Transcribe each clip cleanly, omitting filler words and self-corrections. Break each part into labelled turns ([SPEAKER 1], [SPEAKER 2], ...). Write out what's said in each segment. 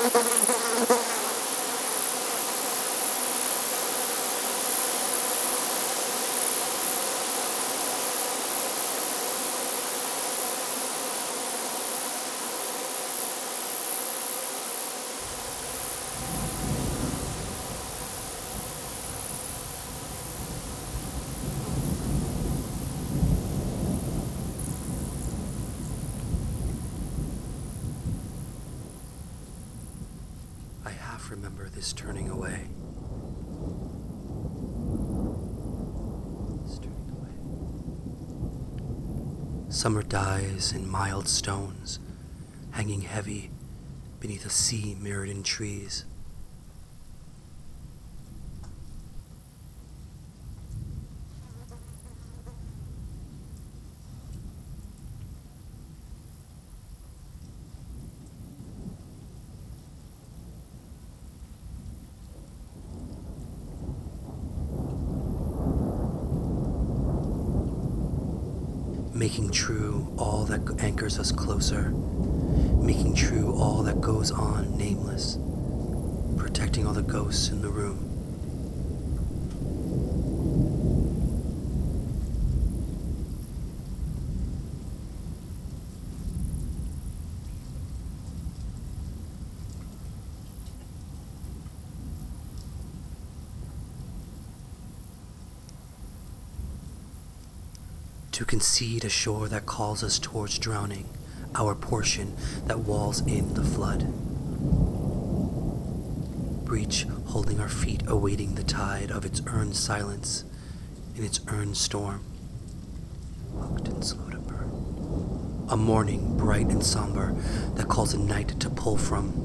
[SPEAKER 1] I half remember this turning away. Summer dies in mild stones, hanging heavy beneath a sea mirrored in trees. Making true all that anchors us closer, making true all that goes on nameless, protecting all the ghosts in the room. To concede a shore that calls us towards drowning, our portion that walls in the flood. Breach holding our feet, awaiting the tide of its earned silence in its earned storm. Hooked and slow to burn. A morning bright and somber that calls a night to pull from.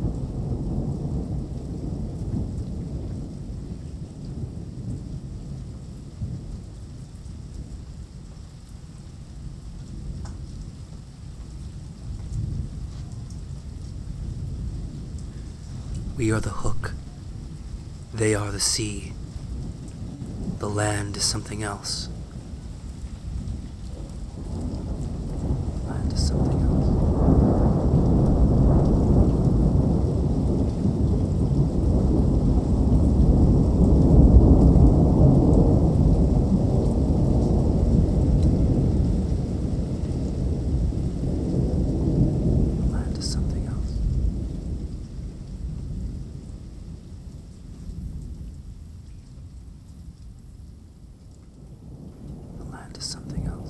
[SPEAKER 1] We are the hook. They are the sea. The land is something else. Land is something else. Land is something else. To something else.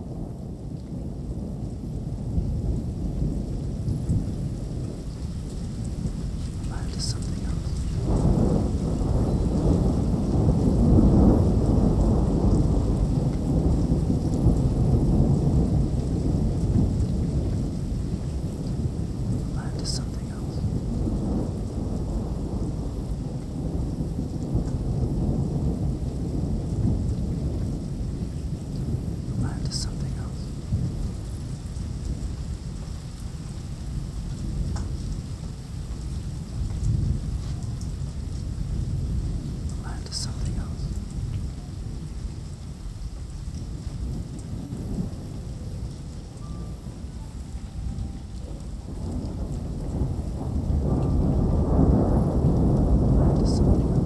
[SPEAKER 1] Land to something else. Land to something else. To something else. Land to something else. Land to something else.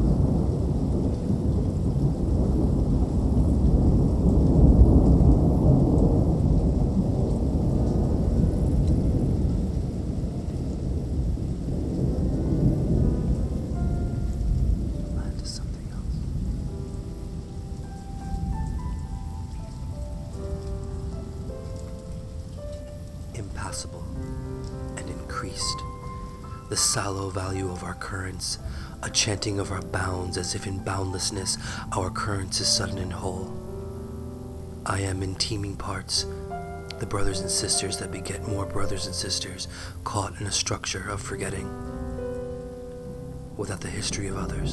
[SPEAKER 1] Impassable and increased, the sallow value of our currents, a chanting of our bounds as if in boundlessness our currents is sudden and whole. I am in teeming parts, the brothers and sisters that beget more brothers and sisters, caught in a structure of forgetting, without the history of others,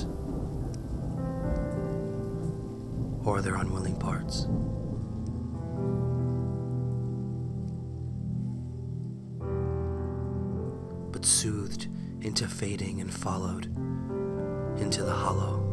[SPEAKER 1] or their unwilling parts. But soothed into fading and followed into the hollow.